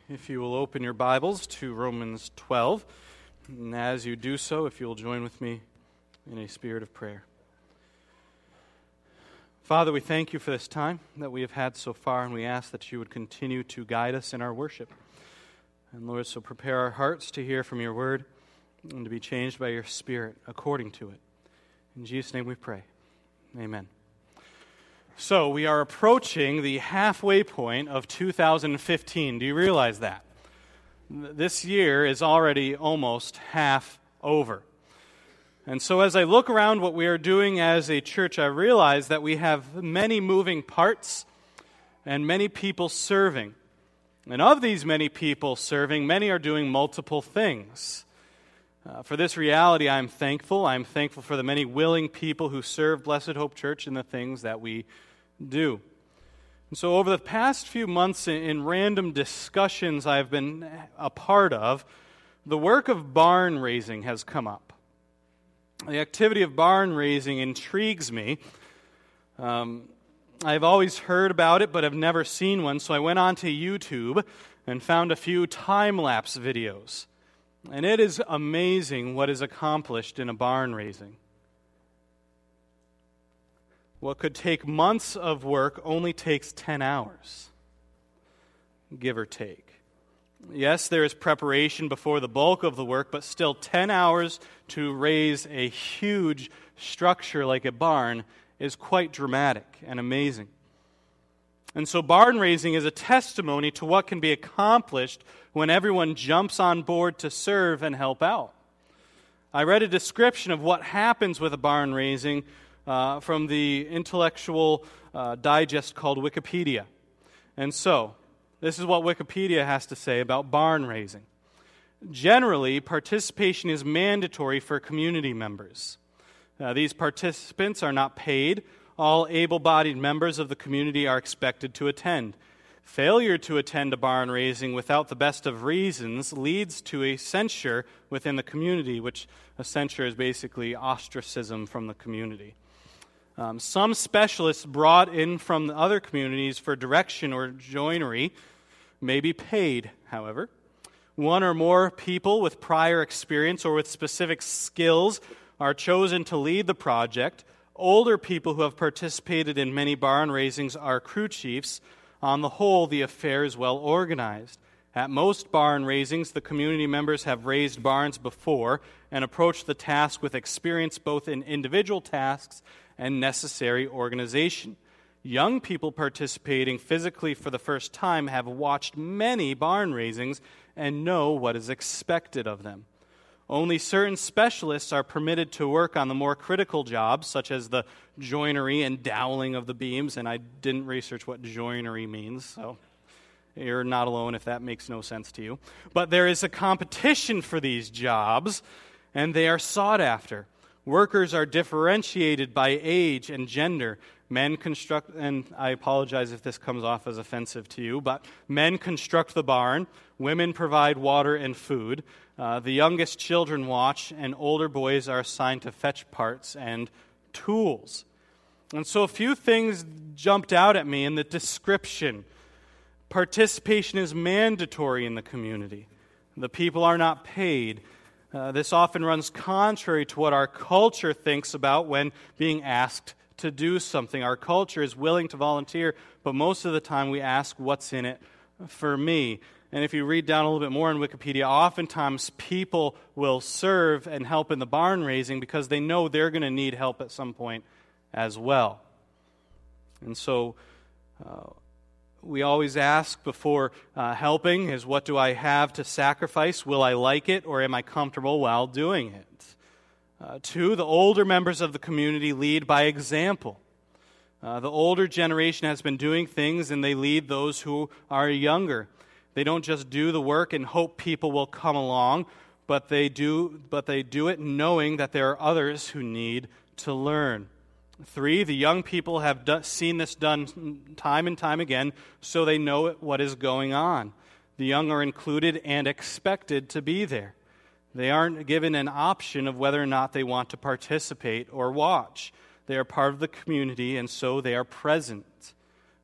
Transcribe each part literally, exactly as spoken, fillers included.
if you will open your Bibles to Romans twelve, and as you do so, if you will join with me in a spirit of prayer. Father, we thank you for this time that we have had so far, and we ask that you would continue to guide us in our worship. And Lord, so prepare our hearts to hear from your word and to be changed by your Spirit according to it. In Jesus' name we pray. Amen. So, we are approaching the halfway point of two thousand fifteen. Do you realize that? This year is already almost half over. And so as I look around what we are doing as a church, I realize that we have many moving parts and many people serving. And of these many people serving, many are doing multiple things. Uh, for this reality, I'm thankful. I'm thankful for the many willing people who serve Blessed Hope Church in the things that we do. And so over the past few months in, in random discussions I've been a part of, the work of barn raising has come up. The activity of barn raising intrigues me. Um, I've always heard about it, but have never seen one, so I went onto YouTube and found a few time-lapse videos. And it is amazing what is accomplished in a barn raising. What could take months of work only takes ten hours, give or take. Yes, there is preparation before the bulk of the work, but still ten hours to raise a huge structure like a barn is quite dramatic and amazing. And so barn raising is a testimony to what can be accomplished when everyone jumps on board to serve and help out. I read a description of what happens with a barn raising uh, from the intellectual uh, digest called Wikipedia. And so, this is what Wikipedia has to say about barn raising. Generally, participation is mandatory for community members. Uh, these participants are not paid. All able-bodied members of the community are expected to attend. Failure to attend a barn raising without the best of reasons leads to a censure within the community, which a censure is basically ostracism from the community. Um, some specialists brought in from the other communities for direction or joinery may be paid, however. One or more people with prior experience or with specific skills are chosen to lead the project. Older people who have participated in many barn raisings are crew chiefs. On the whole, the affair is well organized. At most barn raisings, the community members have raised barns before and approach the task with experience both in individual tasks and necessary organization. Young people participating physically for the first time have watched many barn raisings and know what is expected of them. Only certain specialists are permitted to work on the more critical jobs, such as the joinery and doweling of the beams, and I didn't research what joinery means, so you're not alone if that makes no sense to you. But there is a competition for these jobs, and they are sought after. Workers are differentiated by age and gender. Men construct, and I apologize if this comes off as offensive to you, but men construct the barn, women provide water and food, uh, the youngest children watch, and older boys are assigned to fetch parts and tools. And so a few things jumped out at me in the description. Participation is mandatory in the community. The people are not paid. Uh, this often runs contrary to what our culture thinks about when being asked to do something. Our culture is willing to volunteer, but most of the time we ask, what's in it for me? And if you read down a little bit more in Wikipedia, oftentimes people will serve and help in the barn raising because they know they're going to need help at some point as well. And so uh, we always ask before uh, helping is, what do I have to sacrifice? Will I like it, or am I comfortable while doing it? Uh, two, the older members of the community lead by example. Uh, the older generation has been doing things, and they lead those who are younger. They don't just do the work and hope people will come along, but they do, but they do it knowing that there are others who need to learn. Three, the young people have do, seen this done time and time again, so they know what is going on. The young are included and expected to be there. They aren't given an option of whether or not they want to participate or watch. They are part of the community, and so they are present.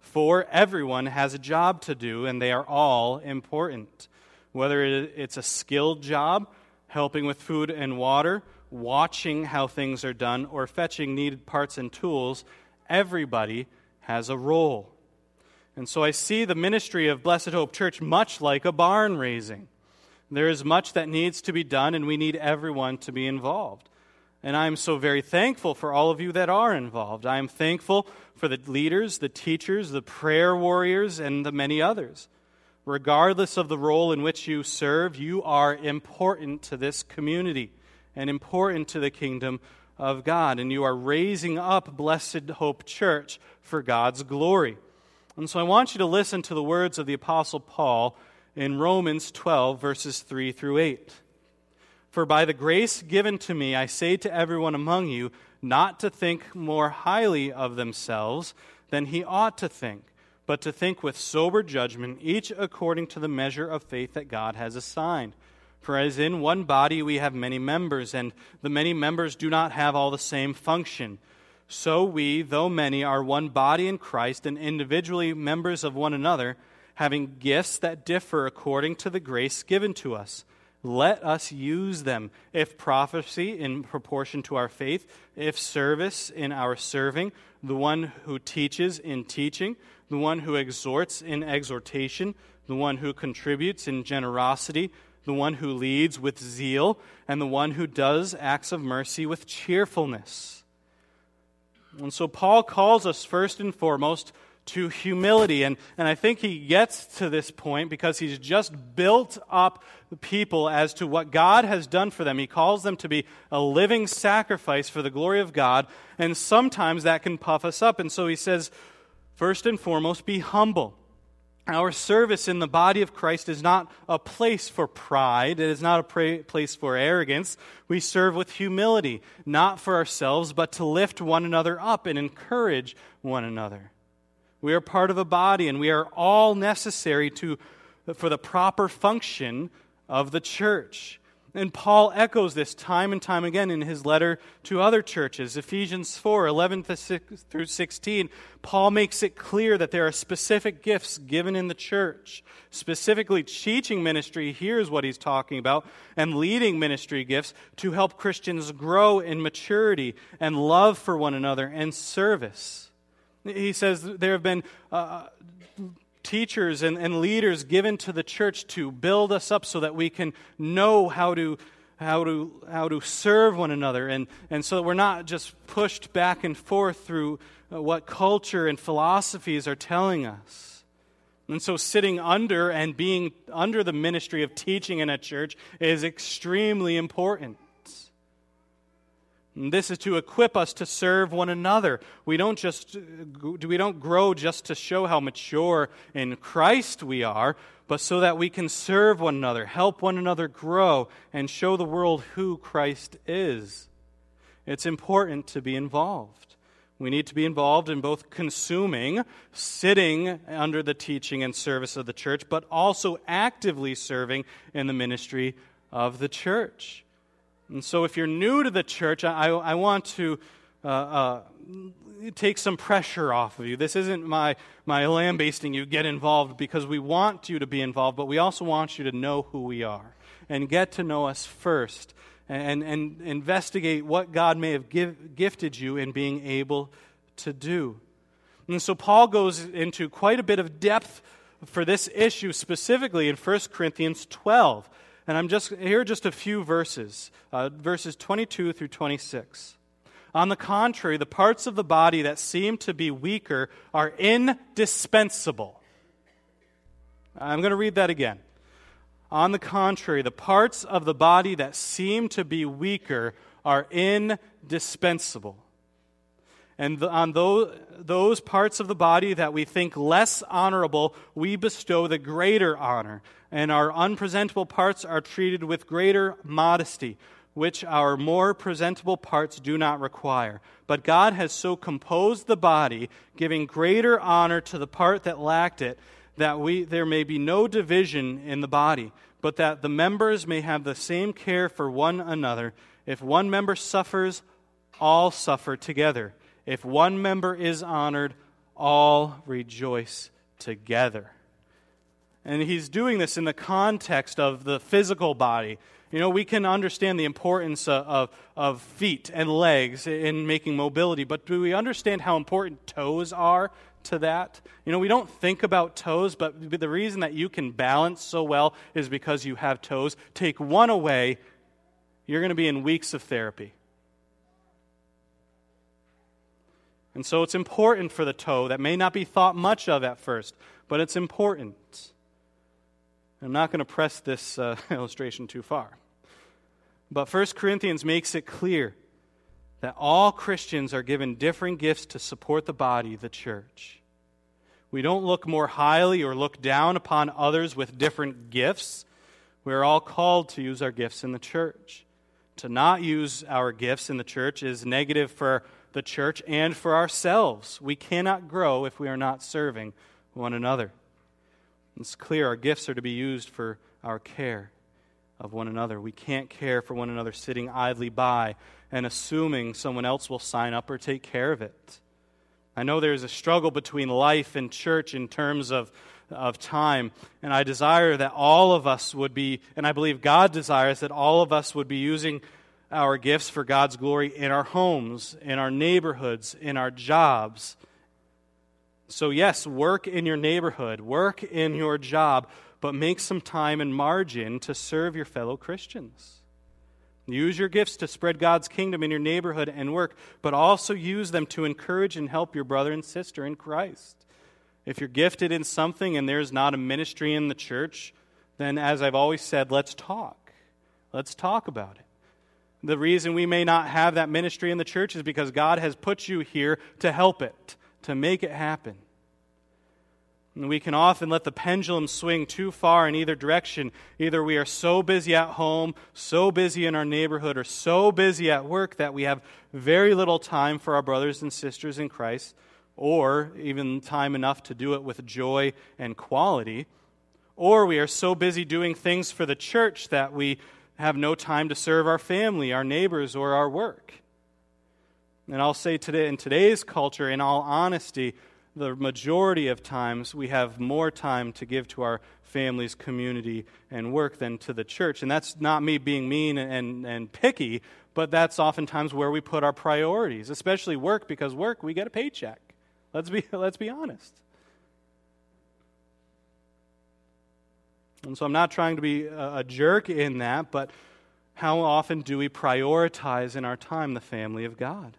For everyone has a job to do, and they are all important. Whether it's a skilled job, helping with food and water, watching how things are done, or fetching needed parts and tools, everybody has a role. And so I see the ministry of Blessed Hope Church much like a barn raising. There is much that needs to be done, and we need everyone to be involved. And I'm so very thankful for all of you that are involved. I am thankful for the leaders, the teachers, the prayer warriors, and the many others. Regardless of the role in which you serve, you are important to this community and important to the kingdom of God. And you are raising up Blessed Hope Church for God's glory. And so I want you to listen to the words of the Apostle Paul in Romans twelve, verses three through eight. For by the grace given to me, I say to everyone among you, not to think more highly of themselves than he ought to think, but to think with sober judgment, each according to the measure of faith that God has assigned. For as in one body we have many members, and the many members do not have all the same function. So we, though many, are one body in Christ, and individually members of one another, having gifts that differ according to the grace given to us. Let us use them, if prophecy in proportion to our faith, if service in our serving, the one who teaches in teaching, the one who exhorts in exhortation, the one who contributes in generosity, the one who leads with zeal, and the one who does acts of mercy with cheerfulness. And so Paul calls us first and foremost to humility. And, and I think he gets to this point because he's just built up the people as to what God has done for them. He calls them to be a living sacrifice for the glory of God, and sometimes that can puff us up. And so he says, first and foremost, be humble. Our service in the body of Christ is not a place for pride. It is not a pra- place for arrogance. We serve with humility, not for ourselves, but to lift one another up and encourage one another. We are part of a body, and we are all necessary to for the proper function of the church. And Paul echoes this time and time again in his letter to other churches. Ephesians four, eleven through sixteen, Paul makes it clear that there are specific gifts given in the church. Specifically, teaching ministry, here's what he's talking about, and leading ministry gifts to help Christians grow in maturity and love for one another and service. He says there have been uh, teachers and, and leaders given to the church to build us up so that we can know how to how to how to serve one another, and, and so that we're not just pushed back and forth through uh, what culture and philosophies are telling us. And so sitting under and being under the ministry of teaching in a church is extremely important. And this is to equip us to serve one another. We don't just we don't grow just to show how mature in Christ we are, but so that we can serve one another, help one another grow, and show the world who Christ is. It's important to be involved. We need to be involved in both consuming, sitting under the teaching and service of the church, but also actively serving in the ministry of the church. And so if you're new to the church, I, I want to uh, uh, take some pressure off of you. This isn't my, my lambasting you, get involved, because we want you to be involved, but we also want you to know who we are and get to know us first and, and investigate what God may have give, gifted you in being able to do. And so Paul goes into quite a bit of depth for this issue, specifically in First Corinthians twelve. And I'm just here are just a few verses, uh, verses twenty-two through twenty-six. On the contrary, the parts of the body that seem to be weaker are indispensable. I'm going to read that again. On the contrary, the parts of the body that seem to be weaker are indispensable. And the, on those, those parts of the body that we think less honorable, we bestow the greater honor. And our unpresentable parts are treated with greater modesty, which our more presentable parts do not require. But God has so composed the body, giving greater honor to the part that lacked it, that we there may be no division in the body, but that the members may have the same care for one another. If one member suffers, all suffer together. If one member is honored, all rejoice together. And he's doing this in the context of the physical body. You know, we can understand the importance of, of, of feet and legs in making mobility, but do we understand how important toes are to that? You know, we don't think about toes, but the reason that you can balance so well is because you have toes. Take one away, you're going to be in weeks of therapy. And so it's important for the toe. That may not be thought much of at first, but it's important. I'm not going to press this uh, illustration too far. But First Corinthians makes it clear that all Christians are given different gifts to support the body, the church. We don't look more highly or look down upon others with different gifts. We're all called to use our gifts in the church. To not use our gifts in the church is negative for the church and for ourselves. We cannot grow if we are not serving one another. It's clear our gifts are to be used for our care of one another. We can't care for one another sitting idly by and assuming someone else will sign up or take care of it. I know there's a struggle between life and church in terms of, of time, and I desire that all of us would be, and I believe God desires that all of us would be using our gifts for God's glory in our homes, in our neighborhoods, in our jobs. So yes, work in your neighborhood, work in your job, but make some time and margin to serve your fellow Christians. Use your gifts to spread God's kingdom in your neighborhood and work, but also use them to encourage and help your brother and sister in Christ. If you're gifted in something and there's not a ministry in the church, then as I've always said, let's talk. Let's talk about it. The reason we may not have that ministry in the church is because God has put you here to help it, to make it happen. And we can often let the pendulum swing too far in either direction. Either we are so busy at home, so busy in our neighborhood, or so busy at work that we have very little time for our brothers and sisters in Christ, or even time enough to do it with joy and quality. Or we are so busy doing things for the church that we have no time to serve our family, our neighbors, or our work. And I'll say today, in today's culture, in all honesty, the majority of times we have more time to give to our families, community, and work than to the church. And that's not me being mean and, and picky, but that's oftentimes where we put our priorities, especially work, because work, we get a paycheck. Let's be, let's be honest. And so I'm not trying to be a, a jerk in that, but how often do we prioritize in our time the family of God?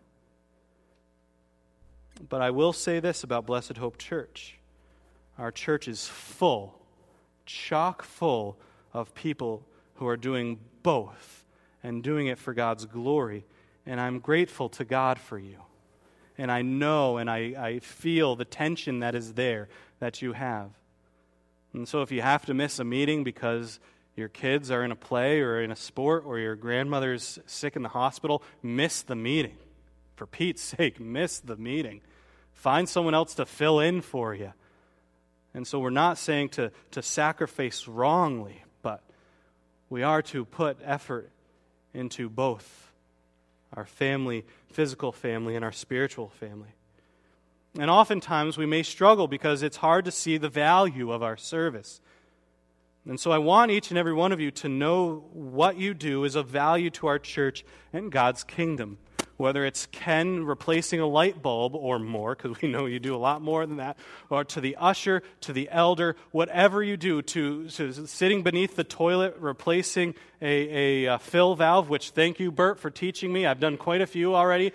But I will say this about Blessed Hope Church. Our church is full, chock full of people who are doing both and doing it for God's glory. And I'm grateful to God for you. And I know and I, I feel the tension that is there that you have. And so if you have to miss a meeting because your kids are in a play or in a sport or your grandmother's sick in the hospital, miss the meeting. For Pete's sake, miss the meeting. Find someone else to fill in for you. And so we're not saying to, to sacrifice wrongly, but we are to put effort into both our family, physical family, and our spiritual family. And oftentimes we may struggle because it's hard to see the value of our service. And so I want each and every one of you to know what you do is of value to our church and God's kingdom. Whether it's Ken replacing a light bulb or more, because we know you do a lot more than that, or to the usher, to the elder, whatever you do, to, to sitting beneath the toilet, replacing a, a, a fill valve, which thank you, Bert, for teaching me. I've done quite a few already.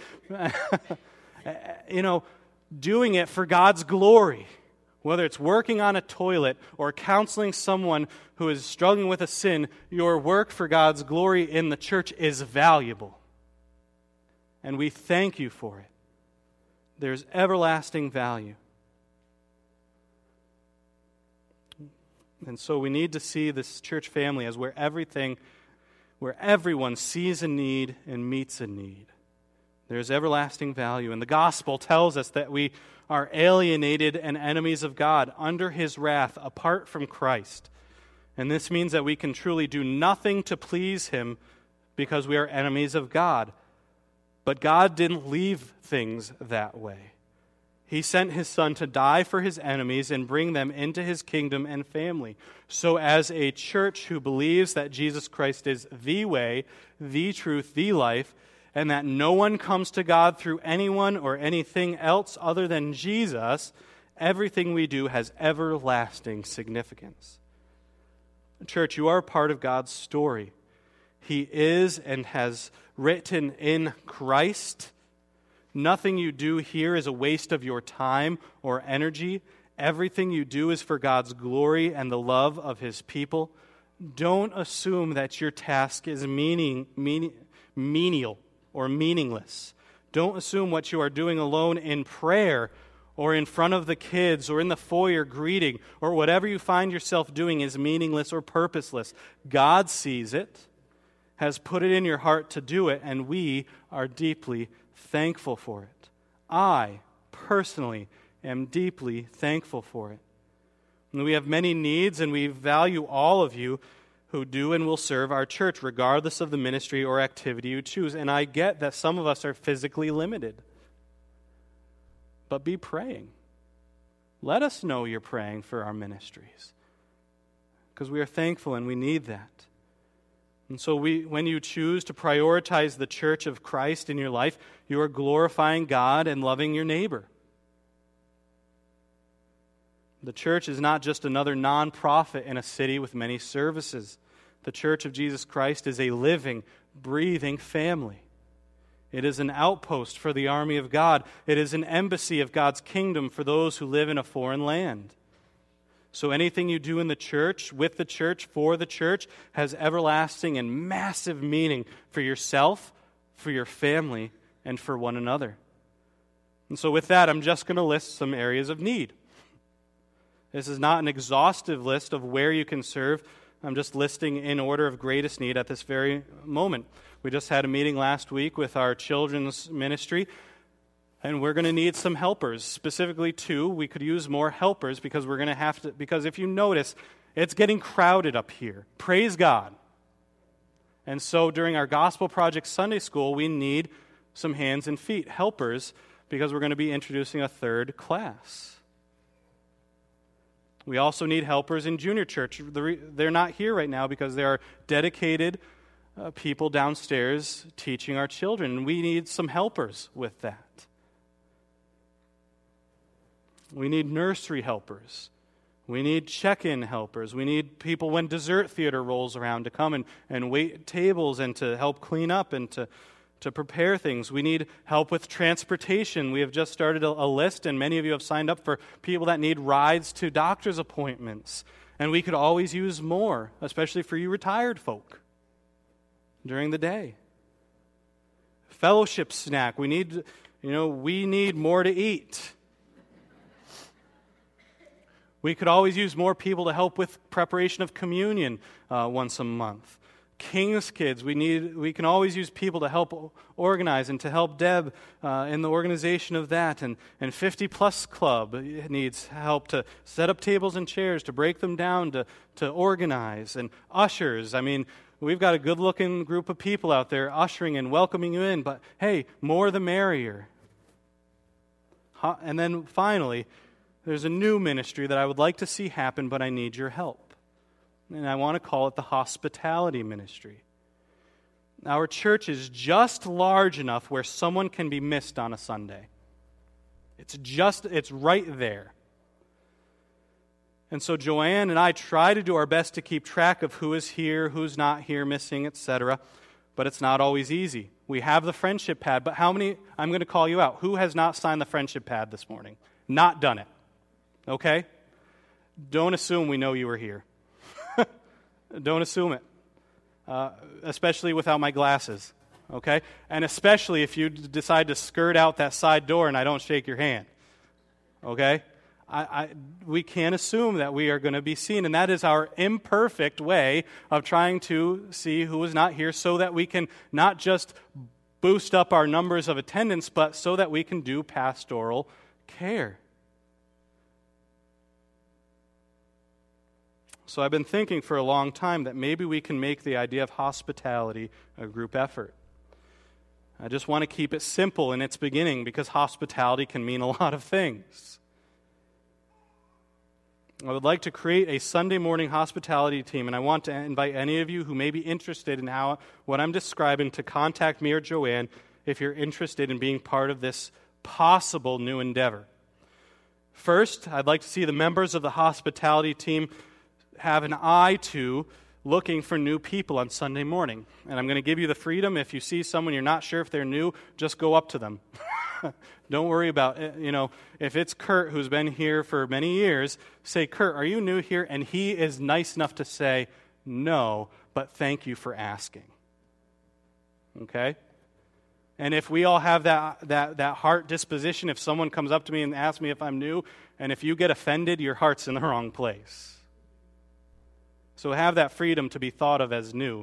You know, doing it for God's glory. Whether it's working on a toilet or counseling someone who is struggling with a sin, your work for God's glory in the church is valuable. And we thank you for it. There's everlasting value. And so we need to see this church family as where everything, where everyone sees a need and meets a need. There's everlasting value. And the gospel tells us that we are alienated and enemies of God under His wrath apart from Christ. And this means that we can truly do nothing to please Him because we are enemies of God. But God didn't leave things that way. He sent his Son to die for his enemies and bring them into his kingdom and family. So as a church who believes that Jesus Christ is the way, the truth, the life, and that no one comes to God through anyone or anything else other than Jesus, everything we do has everlasting significance. Church, you are part of God's story. He is and has written in Christ. Nothing you do here is a waste of your time or energy. Everything you do is for God's glory and the love of his people. Don't assume that your task is meaning, meaning, menial or meaningless. Don't assume what you are doing alone in prayer or in front of the kids or in the foyer greeting or whatever you find yourself doing is meaningless or purposeless. God sees it, has put it in your heart to do it, and we are deeply thankful for it. I, personally, am deeply thankful for it. And we have many needs, and we value all of you who do and will serve our church, regardless of the ministry or activity you choose. And I get that some of us are physically limited. But be praying. Let us know you're praying for our ministries, because we are thankful and we need that. And so we, when you choose to prioritize the church of Christ in your life, you are glorifying God and loving your neighbor. The church is not just another nonprofit in a city with many services. The church of Jesus Christ is a living, breathing family. It is an outpost for the army of God. It is an embassy of God's kingdom for those who live in a foreign land. So anything you do in the church, with the church, for the church, has everlasting and massive meaning for yourself, for your family, and for one another. And so with that, I'm just going to list some areas of need. This is not an exhaustive list of where you can serve. I'm just listing in order of greatest need at this very moment. We just had a meeting last week with our children's ministry, and we're going to need some helpers, specifically two. We could use more helpers because we're going to have to, because if you notice, it's getting crowded up here. Praise God. And so during our Gospel Project Sunday School, we need some hands and feet, helpers, because we're going to be introducing a third class. We also need helpers in junior church. They're not here right now because there are dedicated uh, people downstairs teaching our children. We need some helpers with that. We need nursery helpers. We need check-in helpers. We need people when dessert theater rolls around to come and, and wait tables and to help clean up and to, to prepare things. We need help with transportation. We have just started a, a list, and many of you have signed up for people that need rides to doctor's appointments. And we could always use more, especially for you retired folk during the day. Fellowship snack. We need, you know, we need more to eat. We could always use more people to help with preparation of communion uh, once a month. King's Kids, we need. We can always use people to help organize and to help Deb uh, in the organization of that. And, and fifty plus Club needs help to set up tables and chairs, to break them down, to, to organize. And ushers, I mean, we've got a good-looking group of people out there ushering and welcoming you in, but hey, more the merrier. And then finally, there's a new ministry that I would like to see happen, but I need your help. And I want to call it the hospitality ministry. Our church is just large enough where someone can be missed on a Sunday. It's just, it's right there. And so Joanne and I try to do our best to keep track of who is here, who's not here, missing, et cetera. But it's not always easy. We have the friendship pad, but how many, I'm going to call you out, who has not signed the friendship pad this morning? Not done it. Okay? Don't assume we know you were here. Don't assume it. Uh, especially without my glasses. Okay? And especially if you d- decide to skirt out that side door and I don't shake your hand. Okay? I, I, we can't assume that we are going to be seen, and that is our imperfect way of trying to see who is not here so that we can not just boost up our numbers of attendance, but so that we can do pastoral care. So I've been thinking for a long time that maybe we can make the idea of hospitality a group effort. I just want to keep it simple in its beginning because hospitality can mean a lot of things. I would like to create a Sunday morning hospitality team, and I want to invite any of you who may be interested in how what I'm describing to contact me or Joanne if you're interested in being part of this possible new endeavor. First, I'd like to see the members of the hospitality team have an eye to looking for new people on Sunday morning. And I'm going to give you the freedom. If you see someone you're not sure if they're new, just go up to them. Don't worry about it. You know, if it's Kurt who's been here for many years, say, Kurt, are you new here? And he is nice enough to say, no, but thank you for asking. Okay? And if we all have that, that, that heart disposition, if someone comes up to me and asks me if I'm new, and if you get offended, your heart's in the wrong place. So have that freedom to be thought of as new.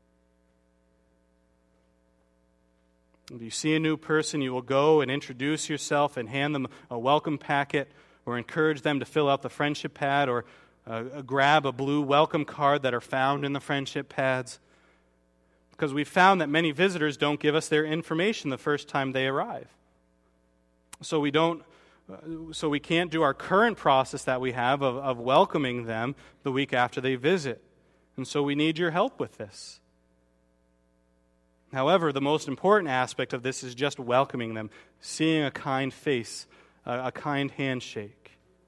If you see a new person, you will go and introduce yourself and hand them a welcome packet or encourage them to fill out the friendship pad or uh, grab a blue welcome card that are found in the friendship pads. Because we've found that many visitors don't give us their information the first time they arrive. So we don't, uh, so we can't do our current process that we have of, of welcoming them the week after they visit. And so we need your help with this. However, the most important aspect of this is just welcoming them, seeing a kind face, a, a kind handshake.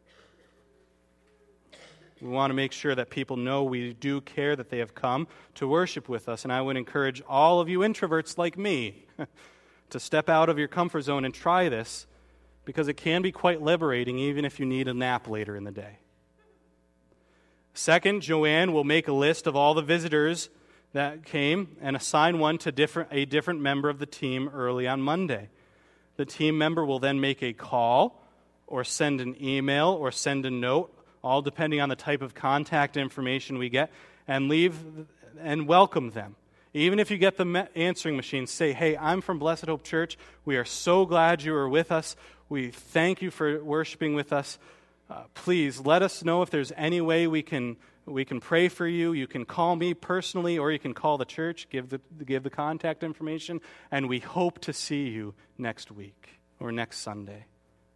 We want to make sure that people know we do care that they have come to worship with us. And I would encourage all of you introverts like me to step out of your comfort zone and try this, because it can be quite liberating even if you need a nap later in the day. Second, Joanne will make a list of all the visitors that came and assign one to different, a different member of the team early on Monday. The team member will then make a call or send an email or send a note, all depending on the type of contact information we get, and leave and welcome them. Even if you get the answering machine, say, hey, I'm from Blessed Hope Church. We are so glad you are with us. We thank you for worshiping with us. Uh, please let us know if there's any way we can we can pray for you. You can call me personally, or you can call the church, give the give the contact information, and we hope to see you next week or next Sunday.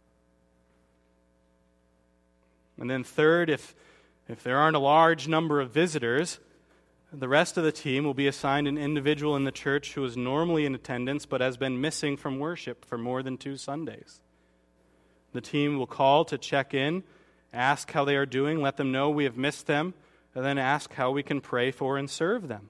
And then third, if if there aren't a large number of visitors, the rest of the team will be assigned an individual in the church who is normally in attendance but has been missing from worship for more than two Sundays. The team will call to check in, ask how they are doing, let them know we have missed them, and then ask how we can pray for and serve them.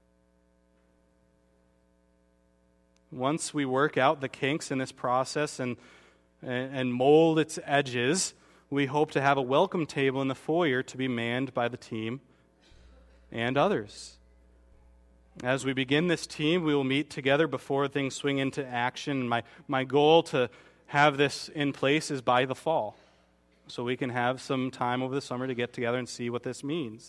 Once we work out the kinks in this process and, and mold its edges, we hope to have a welcome table in the foyer to be manned by the team and others. As we begin this team, we will meet together before things swing into action. My, my goal to have this in place is by the fall, so we can have some time over the summer to get together and see what this means.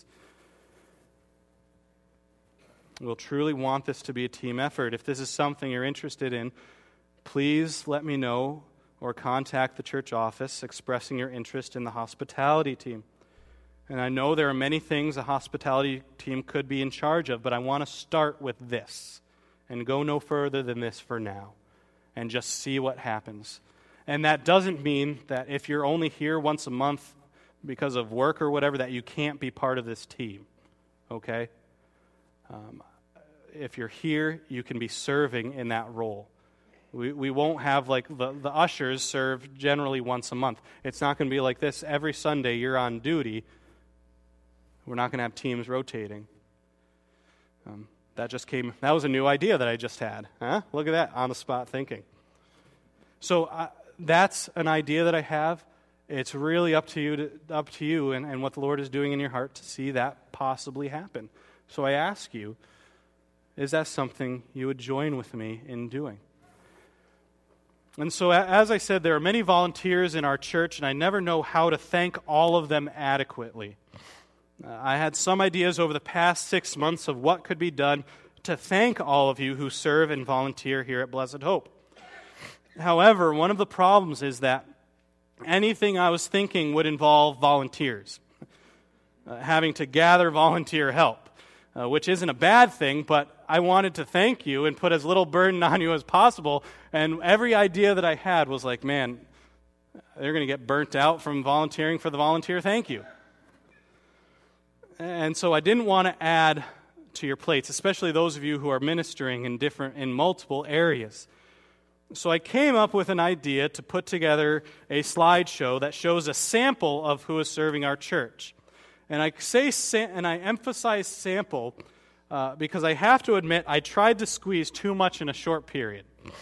We'll truly want this to be a team effort. If this is something you're interested in, please let me know or contact the church office expressing your interest in the hospitality team. And I know there are many things a hospitality team could be in charge of, but I want to start with this and go no further than this for now and just see what happens. And that doesn't mean that if you're only here once a month because of work or whatever, that you can't be part of this team, okay? Um, if you're here, you can be serving in that role. We we won't have, like, the, the ushers serve generally once a month. It's not going to be like this every Sunday you're on duty. We're not going to have teams rotating. Um, that just came, that was a new idea that I just had. Huh? Look at that, on the spot thinking. So uh, that's an idea that I have. It's really up to you, to, up to you and, and what the Lord is doing in your heart to see that possibly happen. So I ask you, is that something you would join with me in doing? And so, as I said, there are many volunteers in our church, and I never know how to thank all of them adequately. Uh, I had some ideas over the past six months of what could be done to thank all of you who serve and volunteer here at Blessed Hope. However, one of the problems is that anything I was thinking would involve volunteers, uh, having to gather volunteer help. uh, which isn't a bad thing, but I wanted to thank you and put as little burden on you as possible. And every idea that I had was like, man, they're going to get burnt out from volunteering for the volunteer thank you. And so I didn't want to add to your plates, especially those of you who are ministering in different, in multiple areas. So I came up with an idea to put together a slideshow that shows a sample of who is serving our church. And I say and I emphasize sample uh, because I have to admit I tried to squeeze too much in a short period.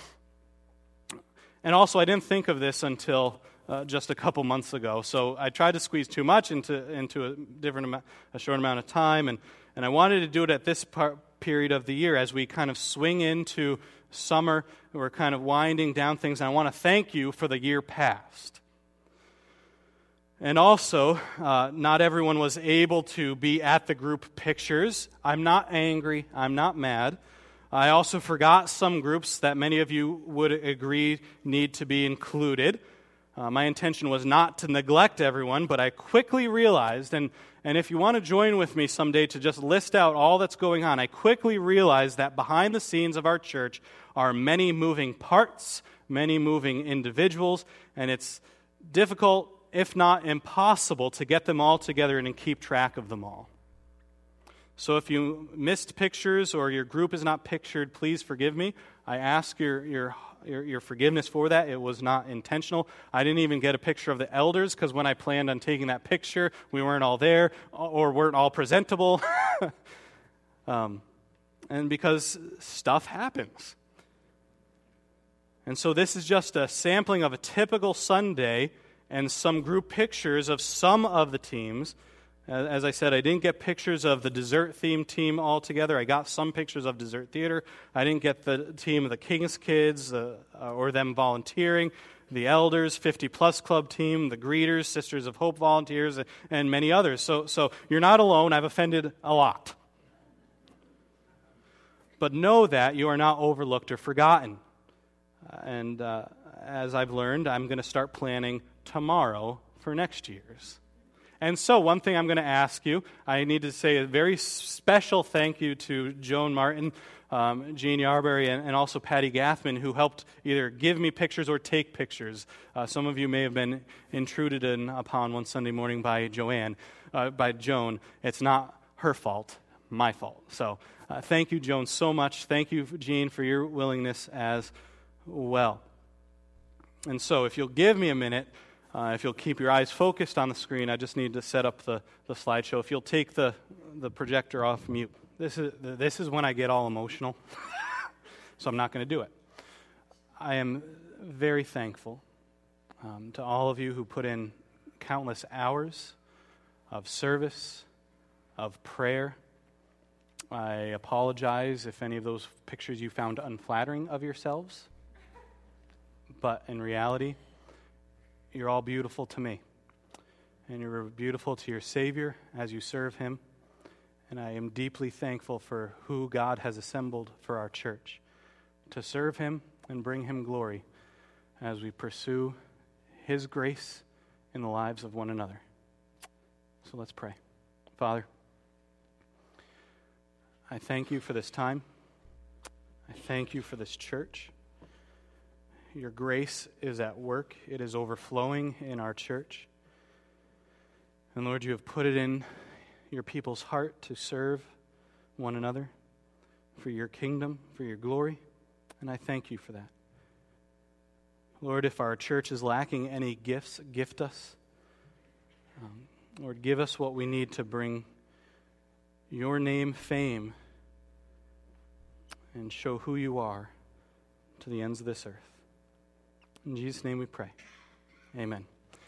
And also I didn't think of this until uh, just a couple months ago. So I tried to squeeze too much into into a different amount, a short amount of time, and and I wanted to do it at this part, period of the year as we kind of swing into summer. We're kind of winding down things, and I want to thank you for the year past. And also, uh, not everyone was able to be at the group pictures. I'm not angry. I'm not mad. I also forgot some groups that many of you would agree need to be included. Uh, my intention was not to neglect everyone, but I quickly realized, and, and if you want to join with me someday to just list out all that's going on, I quickly realized that behind the scenes of our church are many moving parts, many moving individuals, and it's difficult, if not impossible, to get them all together and keep track of them all. So if you missed pictures or your group is not pictured, please forgive me. I ask your your your, your forgiveness for that. It was not intentional. I didn't even get a picture of the elders because when I planned on taking that picture, we weren't all there or weren't all presentable. um, and because stuff happens. And so this is just a sampling of a typical Sunday and some group pictures of some of the teams. As I said, I didn't get pictures of the dessert-themed team all together. I got some pictures of Dessert Theater. I didn't get the team of the King's Kids uh, or them volunteering, the Elders, fifty-plus Club team, the Greeters, Sisters of Hope volunteers, and many others. So, so you're not alone. I've offended a lot. But know that you are not overlooked or forgotten. And uh, as I've learned, I'm going to start planning tomorrow for next year's. And so one thing I'm going to ask you, I need to say a very special thank you to Joan Martin, um, Jean Yarberry, and, and also Patty Gathman, who helped either give me pictures or take pictures. Uh, some of you may have been intruded in upon one Sunday morning by Joanne, uh, by Joan. It's not her fault, my fault. So uh, thank you, Joan, so much. Thank you, Jean, for your willingness as well. And so if you'll give me a minute, Uh, if you'll keep your eyes focused on the screen, I just need to set up the, the slideshow. If you'll take the, the projector off mute. This is this is when I get all emotional, so I'm not going to do it. I am very thankful um, to all of you who put in countless hours of service, of prayer. I apologize if any of those pictures you found unflattering of yourselves, but in reality, you're all beautiful to me, and you're beautiful to your Savior as you serve Him, and I am deeply thankful for who God has assembled for our church, to serve Him and bring Him glory as we pursue His grace in the lives of one another. So let's pray. Father, I thank you for this time. I thank you for this church. Your grace is at work. It is overflowing in our church. And Lord, you have put it in your people's heart to serve one another for your kingdom, for your glory. And I thank you for that. Lord, if our church is lacking any gifts, gift us. Um, Lord, give us what we need to bring your name fame and show who you are to the ends of this earth. In Jesus' name we pray. Amen.